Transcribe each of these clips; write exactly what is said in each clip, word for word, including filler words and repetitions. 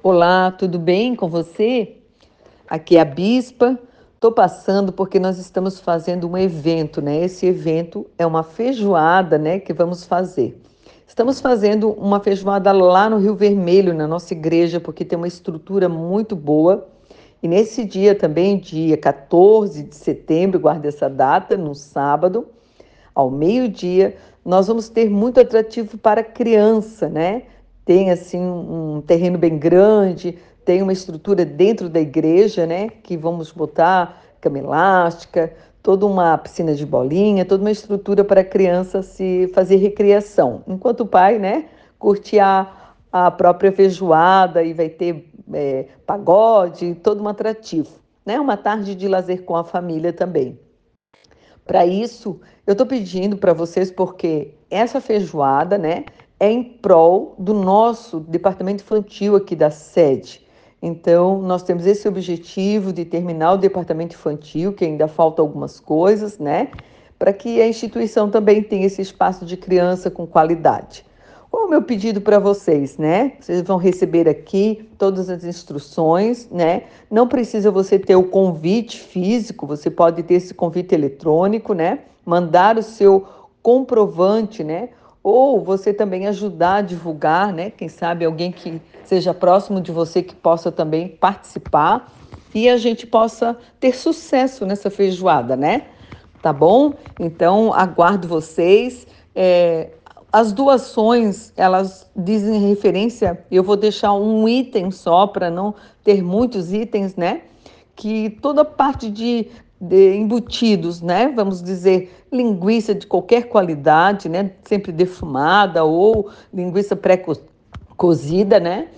Olá, tudo bem com você? Aqui é a Bispa. Estou passando porque nós estamos fazendo um evento, né? Esse evento é uma feijoada, né, que vamos fazer. Estamos fazendo uma feijoada lá no Rio Vermelho, na nossa igreja, porque tem uma estrutura muito boa. E nesse dia também, dia quatorze de setembro, guarde essa data, no sábado, ao meio-dia, nós vamos ter muito atrativo para criança, né? Tem assim um terreno bem grande, tem uma estrutura dentro da igreja, né? Que vamos botar cama elástica, toda uma piscina de bolinha, toda uma estrutura para a criança se fazer recreação. Enquanto o pai, né? Curte a, a própria feijoada e vai ter é, pagode, todo um atrativo, né? Uma tarde de lazer com a família também. Para isso, eu estou pedindo para vocês porque essa feijoada, né, é em prol do nosso departamento infantil aqui da sede. Então, nós temos esse objetivo de terminar o departamento infantil, que ainda falta algumas coisas, né, para que a instituição também tenha esse espaço de criança com qualidade. Qual é o meu pedido para vocês, né? Vocês vão receber aqui todas as instruções, né? Não precisa você ter o convite físico, você pode ter esse convite eletrônico, né? Mandar o seu comprovante, né? Ou você também ajudar a divulgar, né? Quem sabe alguém que seja próximo de você que possa também participar e a gente possa ter sucesso nessa feijoada, né? Tá bom? Então, aguardo vocês. É, as doações, elas dizem referência, eu vou deixar um item só para não ter muitos itens, né? Que toda parte de, de embutidos, né? Vamos dizer, linguiça de qualquer qualidade, né? Sempre defumada ou linguiça pré-cozida, né?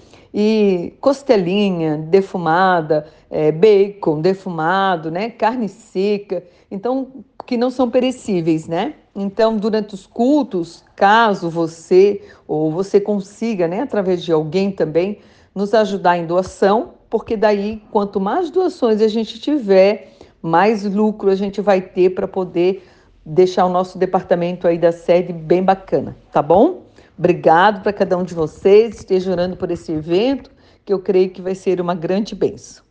E costelinha defumada, é, bacon defumado, né? Carne seca, então que não são perecíveis, né? Então, durante os cultos, caso você ou você consiga, né, através de alguém também, nos ajudar em doação, porque daí, quanto mais doações a gente tiver, mais lucro a gente vai ter para poder deixar o nosso departamento aí da sede bem bacana, tá bom? Obrigado para cada um de vocês, esteja orando por esse evento, que eu creio que vai ser uma grande bênção.